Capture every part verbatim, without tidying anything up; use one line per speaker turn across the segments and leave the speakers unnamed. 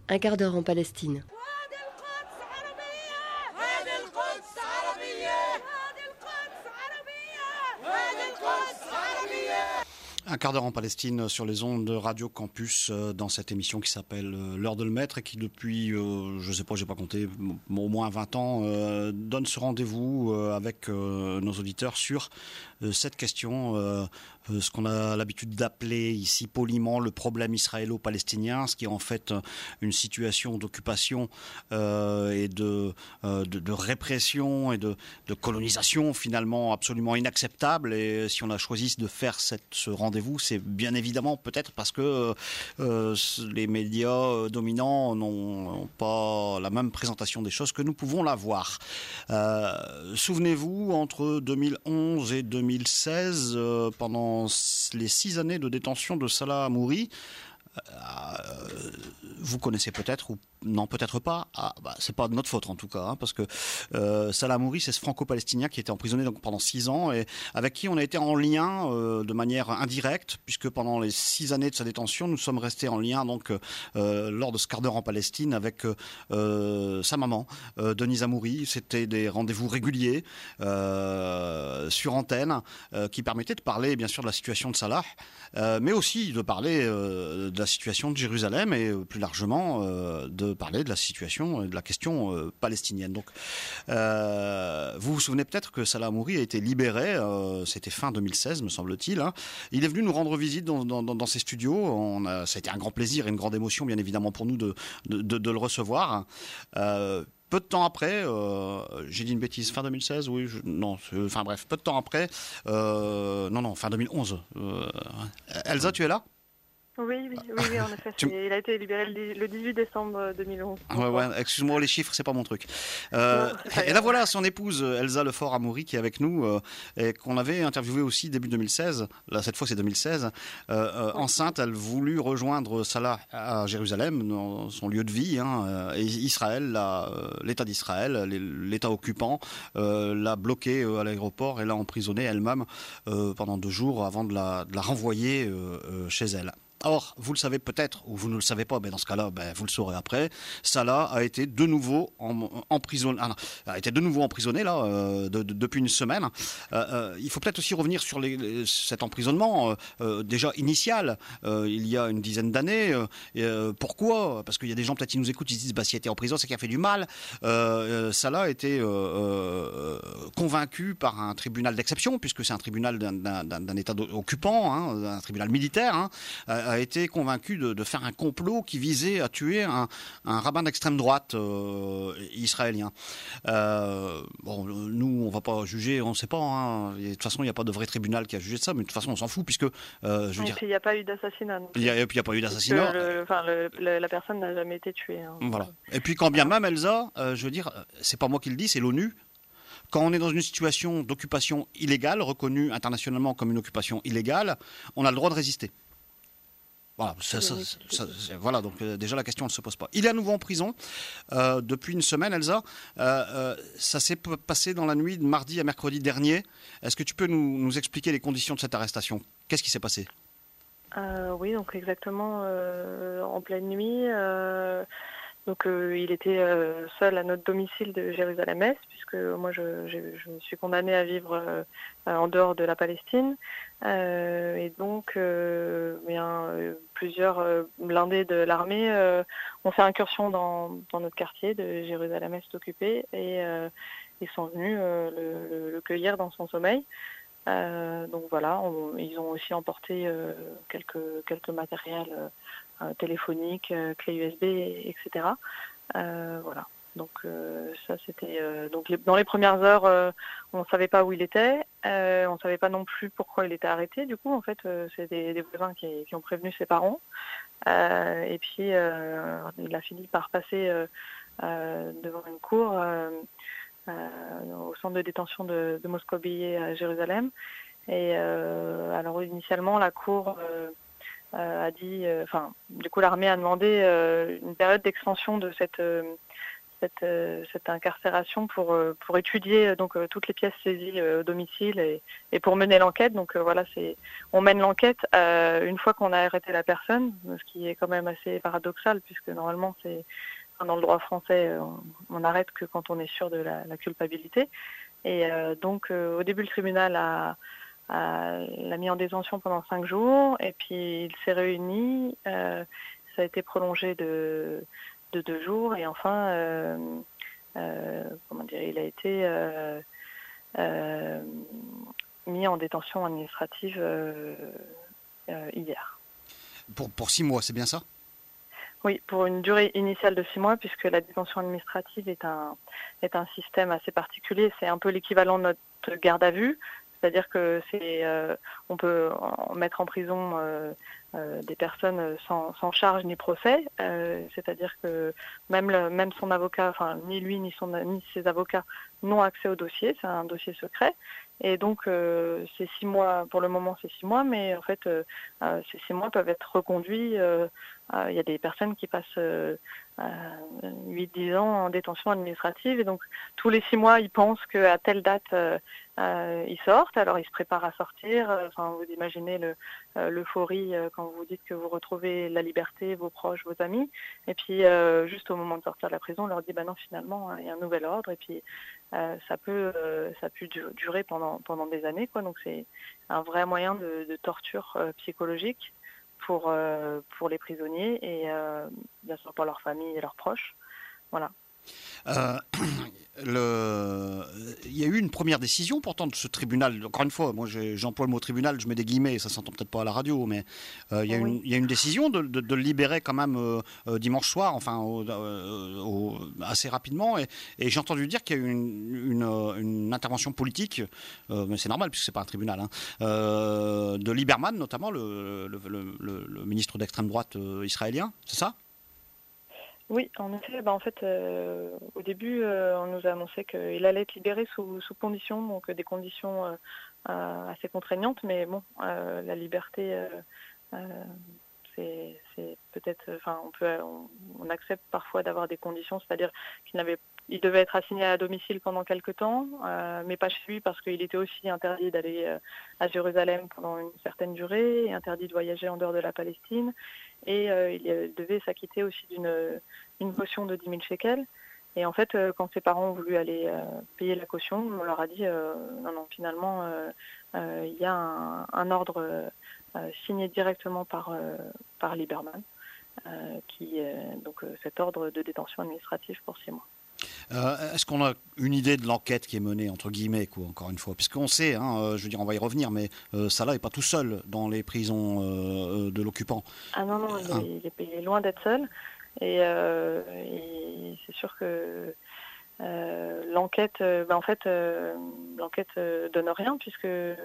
Un quart d'heure en Palestine.
Un quart d'heure en Palestine sur les ondes de Radio Campus euh, dans cette émission qui s'appelle euh, L'heure de le maître et qui depuis, euh, je sais pas, j'ai pas compté, m- au moins vingt ans, euh, donne ce rendez-vous euh, avec euh, nos auditeurs sur euh, cette question, euh, euh, ce qu'on a l'habitude d'appeler ici poliment le problème israélo-palestinien, ce qui est en fait euh, une situation d'occupation euh, et de, euh, de, de répression et de, de colonisation finalement absolument inacceptable. Et si on a choisi de faire cette, ce rendez-vous, c'est bien évidemment peut-être parce que euh, les médias dominants n'ont pas la même présentation des choses que nous pouvons l'avoir. Euh, souvenez-vous, entre deux mille onze et deux mille seize, euh, pendant les six années de détention de Salah Hamouri, Euh, vous connaissez peut-être ou non, peut-être pas. Ah, bah, c'est pas de notre faute en tout cas, hein, parce que euh, Salah Hamouri, c'est ce franco-palestinien qui était emprisonné donc pendant six ans et avec qui on a été en lien euh, de manière indirecte, puisque pendant les six années de sa détention, nous sommes restés en lien donc euh, lors de ce quart d'heure en Palestine avec euh, sa maman, euh, Denise Hamouri. C'était des rendez-vous réguliers euh, sur antenne euh, qui permettaient de parler bien sûr de la situation de Salah, euh, mais aussi de parler euh, de la situation de Jérusalem et euh, plus largement euh, de parler de la situation, de la question euh, palestinienne. Donc, euh, vous vous souvenez peut-être que Salah Hamouri a été libéré, euh, c'était fin deux mille seize, me semble-t-il. Hein. Il est venu nous rendre visite dans, dans, dans ses studios. On a, ça a été un grand plaisir et une grande émotion, bien évidemment, pour nous de, de, de, de le recevoir. Euh, Peu de temps après, euh, j'ai dit une bêtise, fin deux mille seize, oui, je, non, enfin bref, peu de temps après, euh, non, non, fin deux mille onze. Euh, Elsa, tu es là ?
Oui, oui, oui, oui, en effet. Tu... Il a été libéré le dix-huit décembre deux mille onze.
Ouais, ouais, excuse-moi, les chiffres, c'est pas mon truc. Euh, non, et là, voilà, son épouse, Elsa Lefort Hamouri, qui est avec nous, euh, et qu'on avait interviewé aussi début deux mille seize. Là, cette fois, c'est deux mille seize. Euh, euh, oui. Enceinte, elle voulut rejoindre Salah à Jérusalem, dans son lieu de vie, hein, et Israël, la, l'État d'Israël, l'État occupant, euh, l'a bloquée à l'aéroport et l'a emprisonnée elle-même euh, pendant deux jours avant de la, de la renvoyer euh, euh, chez elle. Or, vous le savez peut-être, ou vous ne le savez pas, mais dans ce cas-là, ben, vous le saurez après. Salah a été de nouveau emprisonné, ah a été de nouveau emprisonné là euh, de, de, depuis une semaine. Euh, euh, il faut peut-être aussi revenir sur les, les, cet emprisonnement euh, déjà initial, euh, il y a une dizaine d'années. Euh, pourquoi ? Parce qu'il y a des gens peut-être qui nous écoutent, ils se disent bah s'il a été en prison, c'est qu'il a fait du mal. Euh, Salah a été euh, euh, convaincu par un tribunal d'exception, puisque c'est un tribunal d'un, d'un, d'un État occupant, hein, un tribunal militaire. Hein, a été convaincu de, de faire un complot qui visait à tuer un, un rabbin d'extrême droite euh, israélien. Euh, bon, nous, on ne va pas juger, on ne sait pas. Hein. De toute façon, il n'y a pas de vrai tribunal qui a jugé de ça, mais de toute façon, on s'en fout, puisque... Euh, je veux
et
dire,
puis, il n'y a pas eu d'assassinat.
Il y a, et puis, il n'y a pas eu d'assassinat.
Le, enfin, le, le, la personne n'a jamais été tuée. Hein.
Voilà. Et puis, quand bien même, Elsa, euh, je veux dire, c'est pas moi qui le dis, c'est l'ONU. Quand on est dans une situation d'occupation illégale, reconnue internationalement comme une occupation illégale, on a le droit de résister. Voilà, ça, ça, ça, voilà, donc euh, déjà la question ne se pose pas. Il est à nouveau en prison euh, depuis une semaine, Elsa. Euh, euh, ça s'est passé dans la nuit de mardi à mercredi dernier. Est-ce que tu peux nous, nous expliquer les conditions de cette arrestation ? Qu'est-ce qui s'est passé ?
euh, Oui, donc exactement euh, en pleine nuit. Euh, donc euh, il était euh, seul à notre domicile de Jérusalem-Est, puisque moi je, je, je me suis condamnée à vivre euh, en dehors de la Palestine. Euh, et donc, euh, bien, euh, plusieurs euh, blindés de l'armée euh, ont fait incursion dans, dans notre quartier de Jérusalem-Est occupé et euh, ils sont venus euh, le, le, le cueillir dans son sommeil. Euh, donc voilà, on, ils ont aussi emporté euh, quelques, quelques matériels euh, téléphoniques, euh, clés U S B, et cetera. Euh, voilà. Donc euh, ça c'était euh, donc les, dans les premières heures euh, on ne savait pas où il était, euh, on ne savait pas non plus pourquoi il était arrêté. Du coup en fait euh, c'est des, des voisins qui, qui ont prévenu ses parents euh, et puis euh, il a fini par passer euh, euh, devant une cour euh, euh, au centre de détention de, de Moscou-Billet à Jérusalem et euh, alors initialement la cour euh, euh, a dit, enfin euh, du coup l'armée a demandé euh, une période d'extension de cette euh, cette, euh, cette incarcération pour, euh, pour étudier donc euh, toutes les pièces saisies euh, au domicile et, et pour mener l'enquête. Donc euh, voilà, c'est, on mène l'enquête euh, une fois qu'on a arrêté la personne, ce qui est quand même assez paradoxal puisque normalement c'est dans le droit français, on, on arrête que quand on est sûr de la, la culpabilité. Et euh, donc euh, au début le tribunal a Euh, l'a mis en détention pendant cinq jours et puis il s'est réuni. Euh, ça a été prolongé de, de deux jours et enfin, euh, euh, comment dire, il a été euh, euh, mis en détention administrative euh, euh, hier.
Pour, pour six mois, c'est bien ça ?
Oui, pour une durée initiale de six mois, puisque la détention administrative est un, est un système assez particulier. C'est un peu l'équivalent de notre garde à vue. C'est-à-dire que c'est, euh, on peut mettre en prison euh, euh, des personnes sans, sans charge ni procès. Euh, c'est-à-dire que même, le, même son avocat, enfin ni lui ni, son, ni ses avocats n'ont accès au dossier. C'est un dossier secret. Et donc euh, ces six mois, pour le moment c'est six mois, mais en fait euh, euh, ces six mois peuvent être reconduits. Euh, euh, il y a des personnes qui passent euh, huit dix ans en détention administrative et donc tous les six mois ils pensent qu'à telle date euh, euh, ils sortent, alors ils se préparent à sortir. Enfin, vous imaginez le, euh, l'euphorie euh, quand vous dites que vous retrouvez la liberté, vos proches, vos amis, et puis euh, juste au moment de sortir de la prison on leur dit bah non finalement il y a un nouvel ordre et puis euh, ça peut euh, ça peut durer pendant pendant des années quoi. Donc c'est un vrai moyen de, de torture euh, psychologique pour, euh, pour les prisonniers et euh, bien sûr pour leurs familles et leurs proches. Voilà.
Euh, le... Il y a eu une première décision pourtant de ce tribunal. Encore une fois, moi j'emploie le mot tribunal, je mets des guillemets, ça s'entend peut-être pas à la radio, mais euh, il, y a oui. une, il y a une décision de, de, de le libérer quand même euh, euh, dimanche soir, enfin au, euh, au, assez rapidement. Et, et j'ai entendu dire qu'il y a eu une, une, une intervention politique, euh, mais c'est normal puisque c'est pas un tribunal, hein, euh, de Lieberman notamment, le, le, le, le, le ministre d'extrême droite euh, israélien, c'est ça ?
Oui, en effet, bah en fait, euh, au début, euh, on nous a annoncé qu'il allait être libéré sous, sous conditions, donc des conditions euh, euh, assez contraignantes, mais bon, euh, la liberté, euh, euh, c'est, c'est peut-être, enfin, on peut, on, on accepte parfois d'avoir des conditions, c'est-à-dire qu'il n'avait, il devait être assigné à domicile pendant quelques temps, euh, mais pas chez lui parce qu'il était aussi interdit d'aller euh, à Jérusalem pendant une certaine durée, et interdit de voyager en dehors de la Palestine. Et euh, il devait s'acquitter aussi d'une une caution de dix mille shekels. Et en fait, euh, quand ses parents ont voulu aller euh, payer la caution, on leur a dit euh, non, non, finalement, euh, euh, il y a un, un ordre euh, signé directement par, euh, par Lieberman, euh, qui, euh, donc euh, cet ordre de détention administrative pour six mois.
Euh, est-ce qu'on a une idée de l'enquête qui est menée, entre guillemets, quoi, encore une fois ? Puisqu'on sait, hein, euh, je veux dire, on va y revenir, mais euh, Salah n'est pas tout seul dans les prisons euh, de l'occupant.
Ah non, non, il, hein. est, il, est, il est loin d'être seul. Et, euh, et c'est sûr que euh, l'enquête, euh, ben en fait, euh, l'enquête euh, donne rien, puisque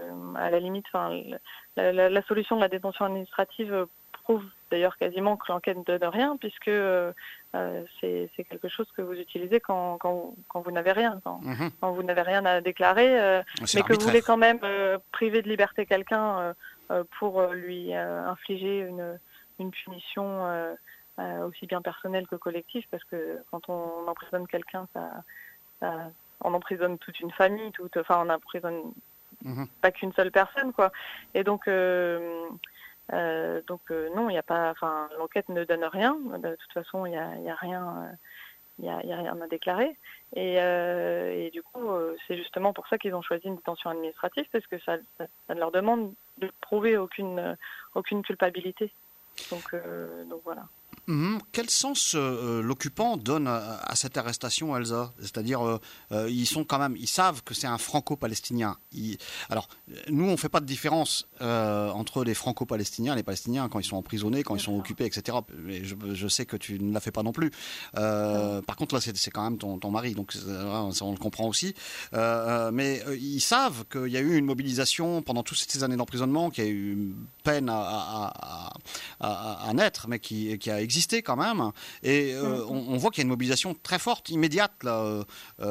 à la limite, la, la, la solution de la détention administrative prouve d'ailleurs quasiment que l'enquête ne donne rien, puisque euh, c'est, c'est quelque chose que vous utilisez quand, quand, quand vous n'avez rien, quand, mmh. quand vous n'avez rien à déclarer, euh, mais que vous voulez quand même euh, priver de liberté quelqu'un euh, pour lui euh, infliger une, une punition euh, euh, aussi bien personnelle que collective, parce que quand on emprisonne quelqu'un, ça, ça, on emprisonne toute une famille, toute, enfin on emprisonne mmh. pas qu'une seule personne, quoi. Et donc euh, Euh, donc euh, non, il n'y a pas, enfin l'enquête ne donne rien. De toute façon, il n'y a, y a rien, il euh, y, y a rien à déclarer. Et, euh, et du coup, euh, c'est justement pour ça qu'ils ont choisi une détention administrative, parce que ça, ça, ça ne leur demande de prouver aucune, euh, aucune culpabilité. Donc, euh, donc voilà.
Mmh. Quel sens euh, l'occupant donne à, à cette arrestation, Elsa ? C'est-à-dire, euh, euh, ils sont quand même, ils savent que c'est un franco-palestinien. Ils... Alors, nous, on fait pas de différence euh, entre les franco-palestiniens et les Palestiniens quand ils sont emprisonnés, quand ils sont occupés, et cetera. Mais je, je sais que tu ne la fais pas non plus. Euh, par contre, là, c'est, c'est quand même ton, ton mari, donc ça, on le comprend aussi. Euh, mais euh, ils savent qu'il y a eu une mobilisation pendant toutes ces années d'emprisonnement, qu'il y a eu une peine à, à, à, à, à naître, mais qui, qui a existé quand même, et euh, mmh. on, on voit qu'il y a une mobilisation très forte, immédiate là,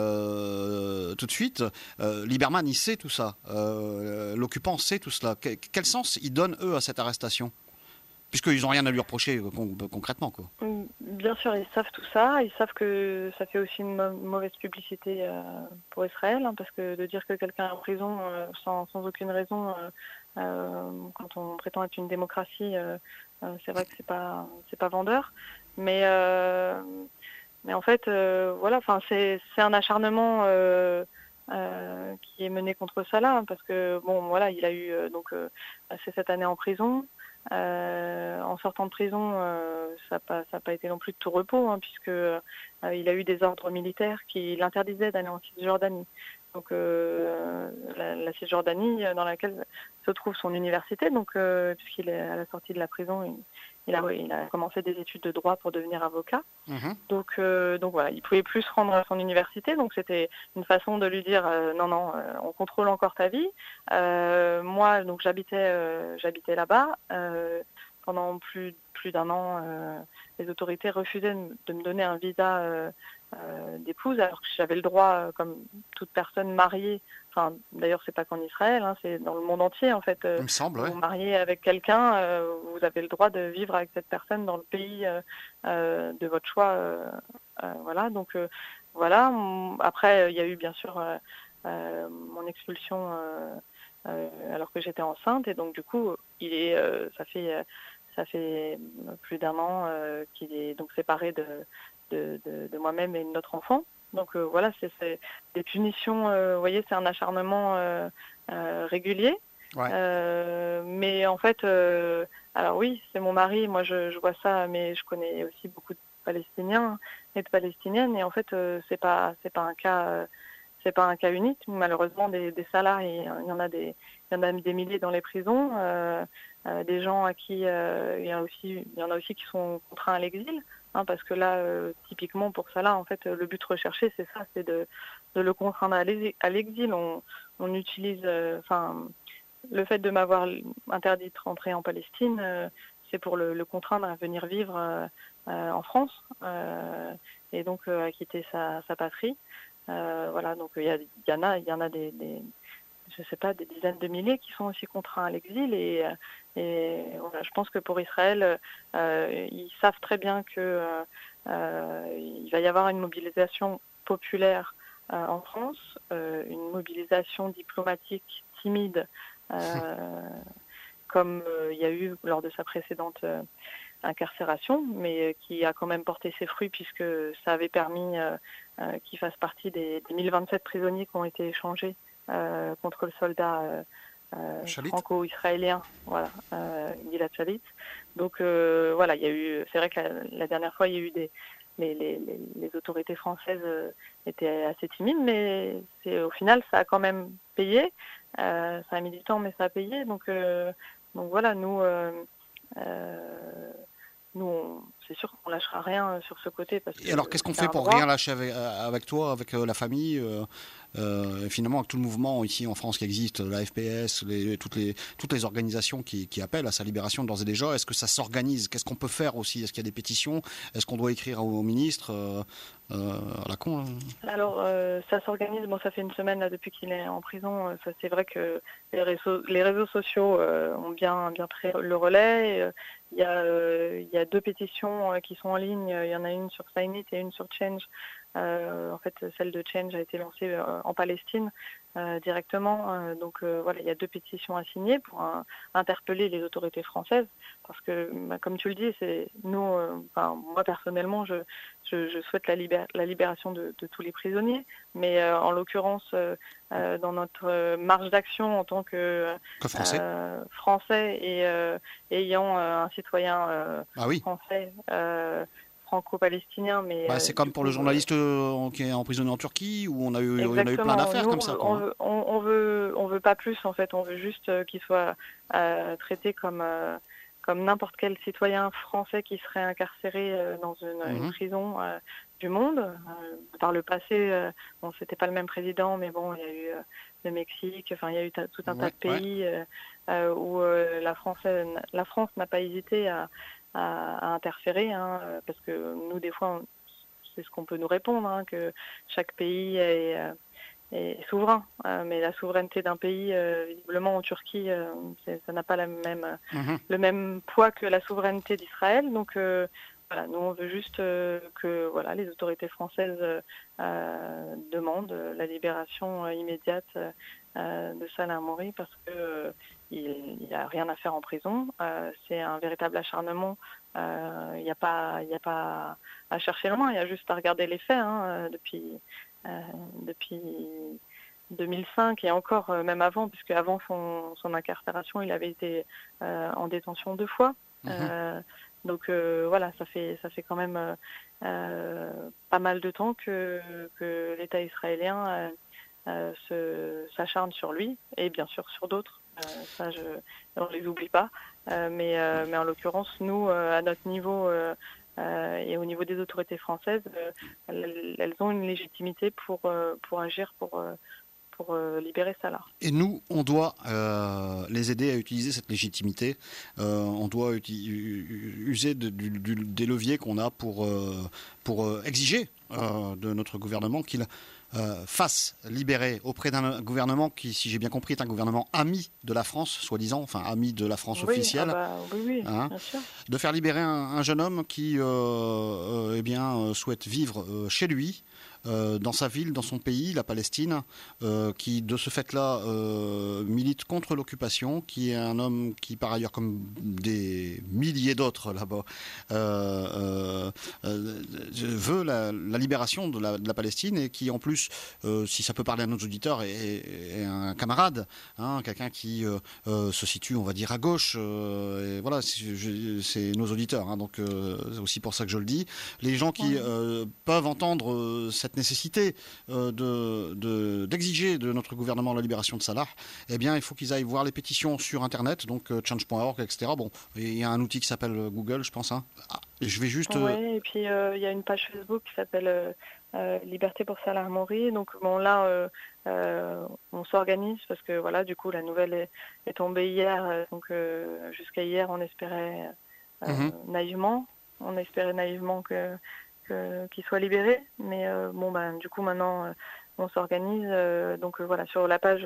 euh, tout de suite. Euh, Lieberman, il sait tout ça, euh, l'occupant sait tout cela. Quel, quel sens ils donnent eux à cette arrestation, puisqu'ils n'ont rien à lui reprocher con, concrètement, quoi.
bien sûr, ils savent tout ça. Ils savent que ça fait aussi une mau- mauvaise publicité euh, pour Israël, hein, parce que de dire que quelqu'un est en prison euh, sans, sans aucune raison, euh, euh, quand on prétend être une démocratie, euh, euh, c'est vrai que c'est pas c'est pas vendeur. Mais euh, mais en fait, euh, voilà, enfin c'est c'est un acharnement euh, euh, qui est mené contre Salah, hein, parce que bon, voilà, il a eu euh, donc euh, passé cette année en prison. Euh, en sortant de prison, euh, ça n'a pas, ça a pas été non plus de tout repos, hein, puisque euh, il a eu des ordres militaires qui l'interdisaient d'aller en Cisjordanie. Donc euh, la, la Cisjordanie dans laquelle se trouve son université, donc euh, puisqu'il est à la sortie de la prison, il, il a, il a commencé des études de droit pour devenir avocat.
Mhm.
Donc, euh, donc voilà, il pouvait plus se rendre à son université, donc c'était une façon de lui dire euh, non non, euh, on contrôle encore ta vie. Euh, moi, donc j'habitais, euh, j'habitais là-bas euh, pendant plus plus d'un an. Euh, les autorités refusaient de, de me donner un visa euh, euh, d'épouse, alors que j'avais le droit, euh, comme toute personne mariée. Enfin, d'ailleurs, c'est pas qu'en Israël, hein, c'est dans le monde entier en fait. Euh,
Il me semble,
vous
ouais.
vous mariez avec quelqu'un, euh, vous avez le droit de vivre avec cette personne dans le pays euh, euh, de votre choix. Euh, euh, voilà, donc euh, voilà. On- Après, il y a eu bien sûr euh, euh, mon expulsion euh, euh, alors que j'étais enceinte, et donc du coup, il est, euh, ça fait, euh, ça fait plus d'un an euh, qu'il est donc séparé de, de, de, de moi-même et de notre enfant. Donc euh, voilà, c'est c'est des punitions. Euh, vous voyez, c'est un acharnement euh, euh, régulier.
Ouais.
Euh, mais en fait, euh, alors oui, c'est mon mari. Moi, je, je vois ça, mais je connais aussi beaucoup de Palestiniens et de Palestiniennes. Et en fait, euh, c'est pas, c'est pas un cas, euh, c'est pas un cas unique. Malheureusement, des, des salariés, il y en a des, il y en a des milliers dans les prisons. Euh, euh, des gens à qui euh, il y a aussi, il y en a aussi qui sont contraints à l'exil. Hein, parce que là, euh, typiquement pour Salah, en fait, le but recherché, c'est ça, c'est de, de le contraindre à l'exi- à l'exil. On, on utilise, euh, enfin, le fait de m'avoir interdit de rentrer en Palestine, euh, c'est pour le, le contraindre à venir vivre euh, euh, en France euh, et donc euh, à quitter sa, sa patrie. Euh, voilà, donc il y, a- il y en a, il y en a des, des, je sais pas, des dizaines de milliers qui sont aussi contraints à l'exil, et, et voilà, je pense que pour Israël, euh, ils savent très bien que euh, euh, il va y avoir une mobilisation populaire euh, en France, euh, une mobilisation diplomatique timide, euh, comme euh, il y a eu lors de sa précédente euh, incarcération, mais qui a quand même porté ses fruits, puisque ça avait permis euh, euh, qu'il fasse partie des, des mille vingt-sept prisonniers qui ont été échangés euh, contre le soldat euh, euh,
Chalit.
franco-israélien, voilà, euh, Gilad Shalit. Donc euh, voilà, il y a eu, c'est vrai que la, la dernière fois, il y a eu des, les, les, les, les autorités françaises euh, étaient assez timides, mais c'est, au final, ça a quand même payé. Euh, ça a mis du temps, mais ça a payé. Donc, euh, donc voilà, nous, euh, euh, nous, on- c'est sûr qu'on lâchera rien sur ce côté, parce
Et alors,
que
qu'est-ce qu'on
c'est
fait
un
pour
droit.
rien lâcher avec, euh, avec toi, avec euh, la famille euh, euh, et finalement, avec tout le mouvement ici en France qui existe, la F P S, les, toutes, les, toutes les organisations qui, qui appellent à sa libération d'ores et déjà, est-ce que ça s'organise? Qu'est-ce qu'on peut faire aussi? Est-ce qu'il y a des pétitions? Est-ce qu'on doit écrire au, au ministre euh, euh, à la con, hein?
Alors, euh, ça s'organise. Bon, ça fait une semaine là depuis qu'il est en prison. Euh, Ça, c'est vrai que les réseaux, les réseaux sociaux euh, ont bien, bien pris le relais. Euh, Il y a, euh, il y a deux pétitions euh, qui sont en ligne. Il y en a une sur Sign It et une sur Change. Euh, en fait, celle de Change a été lancée euh, en Palestine euh, directement. Euh, donc euh, voilà, il y a deux pétitions à signer pour un- interpeller les autorités françaises, parce que, bah, comme tu le dis, c'est nous. euh, enfin, moi personnellement, je je, je souhaite la, libér- la libération de, de tous les prisonniers, mais euh, en l'occurrence, euh, euh, dans notre euh, marge d'action en tant que
Que français?
euh, Français et euh, ayant euh, un citoyen euh,
Ah oui.
français euh, franco-palestinien, mais
Bah,
euh,
c'est
du
comme pour le
coup, euh,
journaliste euh, qui est emprisonné en Turquie, où on a eu, on a eu plein
exactement.
d'affaires
Nous,
comme ça, quoi,
on
hein.
veut, on, on veut, on veut pas plus en fait. On veut juste euh, qu'il soit euh, traité comme euh, comme n'importe quel citoyen français qui serait incarcéré euh, dans une, une
Mhm.
prison euh, du monde. Euh, par le passé, euh, bon, c'était pas le même président, mais bon, il y a eu euh, le Mexique. Enfin, il y a eu ta- tout un tas
Ouais,
de
ouais.
pays euh, euh, où euh, la France, la France n'a pas hésité à, à, à interférer, hein, parce que nous, des fois, on, c'est ce qu'on peut nous répondre, hein, que chaque pays est, euh, est souverain. Euh, mais la souveraineté d'un pays, euh, visiblement en Turquie, euh, c'est- ça n'a pas la même,
Mhm.
le même poids que la souveraineté d'Israël. Donc euh, voilà, nous, on veut juste euh, que voilà, les autorités françaises euh, demandent la libération euh, immédiate euh, de Salah Hamouri parce qu'il euh, n'y a rien à faire en prison. Euh, c'est un véritable acharnement. Il euh, n'y a pas, il n'y a pas à chercher loin. Il y a juste à regarder les faits. Hein, depuis, euh, depuis deux mille cinq et encore euh, même avant, puisque avant son, son incarcération, il avait été euh, en détention deux fois. Mmh. Euh, donc euh, voilà, ça fait ça fait quand même euh, euh, pas mal de temps que, que l'État israélien euh, euh, se, s'acharne sur lui et bien sûr sur d'autres. Euh, ça, je, on les oublie pas. Euh, mais, euh, mais en l'occurrence, nous, euh, à notre niveau euh, euh, et au niveau des autorités françaises, euh, elles, elles ont une légitimité pour euh, pour agir pour euh, pour euh, libérer Salah.
Et nous, on doit euh, les aider à utiliser cette légitimité. Euh, on doit uti- user de, du, du, des leviers qu'on a pour, euh, pour euh, exiger euh, de notre gouvernement qu'il euh, fasse libérer auprès d'un gouvernement qui, si j'ai bien compris, est un gouvernement ami de la France, soi-disant, enfin ami de la France
oui,
officielle.
Ah bah, oui, oui, hein, bien sûr.
De faire libérer un, un jeune homme qui euh, euh, eh bien, euh, souhaite vivre euh, chez lui, Euh, dans sa ville, dans son pays, la Palestine, euh, qui de ce fait-là euh, milite contre l'occupation, qui est un homme qui, par ailleurs, comme des milliers d'autres là-bas, euh, euh, veut la, la libération de la, de la Palestine et qui, en plus, euh, si ça peut parler à nos auditeurs, est, est un camarade, hein, quelqu'un qui euh, euh, se situe, on va dire, à gauche. Euh, et voilà, c'est, c'est nos auditeurs, hein, donc euh, c'est aussi pour ça que je le dis. Les gens qui euh, peuvent entendre euh, cette nécessité euh, de, de, d'exiger de notre gouvernement la libération de Salah, eh bien, il faut qu'ils aillent voir les pétitions sur Internet, donc euh, change point org, et cetera. Bon, il y a un outil qui s'appelle Google, je pense. Hein. Ah, je vais juste. Euh...
Oui, et puis il euh, y a une page Facebook qui s'appelle euh, euh, Liberté pour Salah Hamouri. Donc bon, là, euh, euh, on s'organise parce que voilà, du coup, la nouvelle est, est tombée hier. Donc euh, jusqu'à hier, on espérait euh, mm-hmm. naïvement, on espérait naïvement que Que, qu'il soit libéré, mais euh, bon ben du coup maintenant euh, on s'organise euh, donc euh, voilà sur la page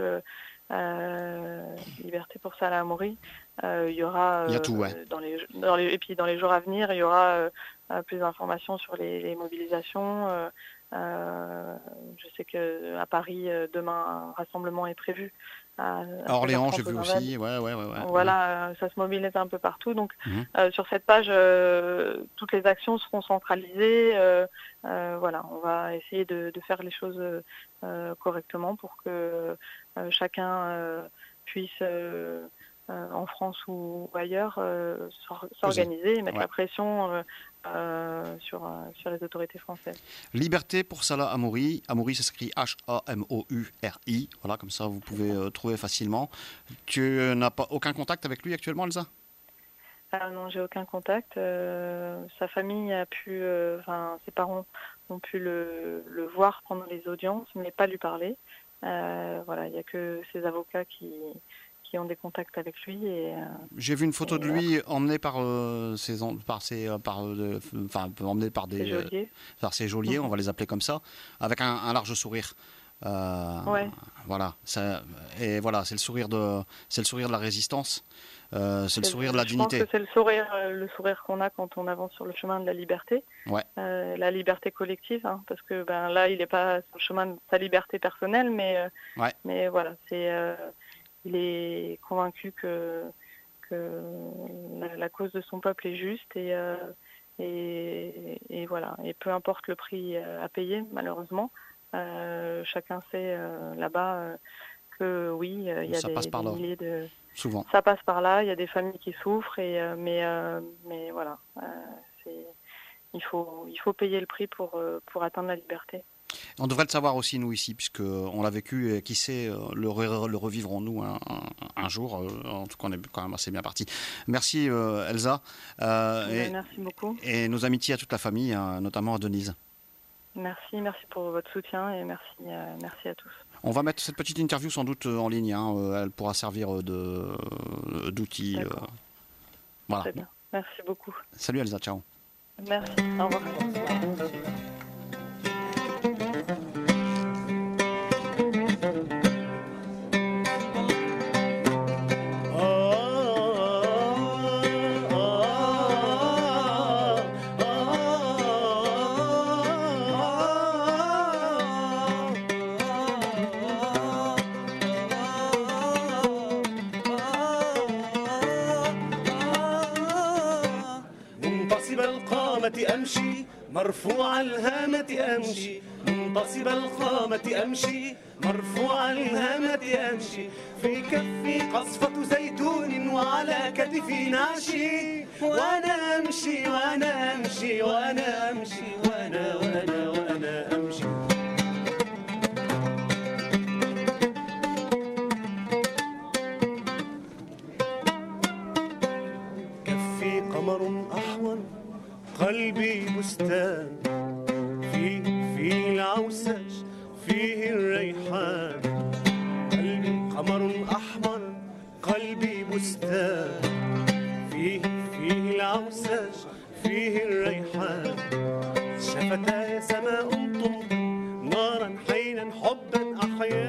euh, Liberté pour Salah Hamouri il y aura euh,
il y a tout, ouais.
dans les dans les et puis dans les jours à venir il y aura euh, plus d'informations sur les, les mobilisations. Euh, euh, je sais que à Paris euh, demain un rassemblement est prévu. À,
à Orléans, j'ai vu aussi. Ouais, ouais, ouais, ouais.
Voilà, ouais. Ça se mobilise un peu partout. Donc, mmh. euh, sur cette page, euh, toutes les actions seront centralisées. Euh, euh, voilà, on va essayer de, de faire les choses euh, correctement pour que euh, chacun euh, puisse, euh, euh, en France ou ailleurs, euh, s'organiser et mettre ouais. la pression euh, euh, sur, euh, sur les autorités françaises.
Liberté pour Salah Hamouri. Hamouri, ça s'écrit H A M O U R I. Voilà, comme ça, vous pouvez euh, trouver facilement. Tu euh, n'as pas aucun contact avec lui actuellement, Elsa ?
Ah non, j'ai aucun contact. Euh, sa famille a pu, enfin, euh, ses parents ont pu le, le voir pendant les audiences, mais pas lui parler. Euh, voilà, il n'y a que ses avocats qui... qui ont des contacts avec lui. Et, euh,
J'ai vu une photo de lui après... emmené par euh, ses, par ses, par, euh, enfin, emmené par des,
geôliers.
Euh, par ses geôliers, mm-hmm. on va les appeler comme ça, avec un, un large sourire. Euh,
ouais.
Voilà, ça, et voilà, c'est le sourire de, c'est le sourire de la résistance. Euh, c'est, c'est le sourire de la
je
dignité.
Je pense que c'est le sourire, le sourire qu'on a quand on avance sur le chemin de la liberté,
ouais.
euh, la liberté collective, hein, parce que ben là, il n'est pas sur le chemin de sa liberté personnelle, mais, euh,
ouais.
mais voilà, c'est euh, il est convaincu que, que la, la cause de son peuple est juste et, euh, et, et voilà. Et peu importe le prix à payer, malheureusement, euh, chacun sait euh, là-bas euh, que oui, il euh, y a
ça
des,
passe par
des
là.
milliers de...
Souvent.
Ça passe par là, il y a des familles qui souffrent, et, euh, mais, euh, mais voilà, euh, c'est, il, faut, il faut payer le prix pour, euh, pour atteindre la liberté.
On devrait le savoir aussi, nous, ici, puisqu'on l'a vécu, et qui sait, le, re, le revivrons-nous un, un, un jour. En tout cas, on est quand même assez bien partis. Merci, euh, Elsa.
Euh, et, merci beaucoup.
Et nos amitiés à toute la famille, hein, notamment à Denise.
Merci, merci pour votre soutien, et merci, euh, merci à tous.
On va mettre cette petite interview sans doute en ligne. Hein, elle pourra servir de, d'outil. Euh, voilà.
Très bien. Merci beaucoup.
Salut, Elsa. Ciao.
Merci. Au revoir.
oh, oh, oh, oh. منتصب القامة أمشي مرفوع الهامة أمشي منتصب القامة أمشي مرفوع الهامة أمشي في كفي قصفة زيتون وعلى كتفي نعشي وأنا أمشي وأنا أمشي وأنا أمشي وأنا وأنا وأنا أمشي. كفي قمر أحمر قلبي بستان فيه فيه العوسج فيه الريحان قلبي قمر أحمر قلبي بستان فيه فيه العوسج فيه الريحان شفتاي سماء تمطر نارا حينا حبا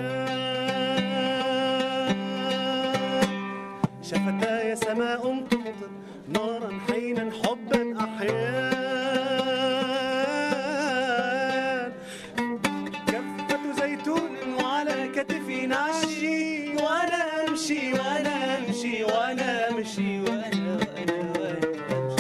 أحيان شفتاي سماء تمطر نارا حينا حبا أحيان كفة زيتون وعلى كتفي نعشي وأنا أمشي وأنا أمشي وأنا أمشي وأنا وأنا وأنا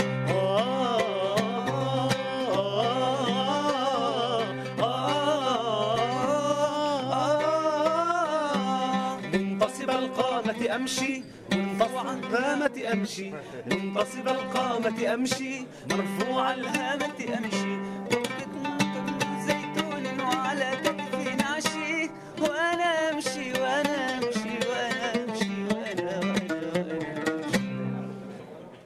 منتصب القامة أمشي مرفوع الهامة أمشي منتصب القامة أمشي مرفوع الهامة أمشي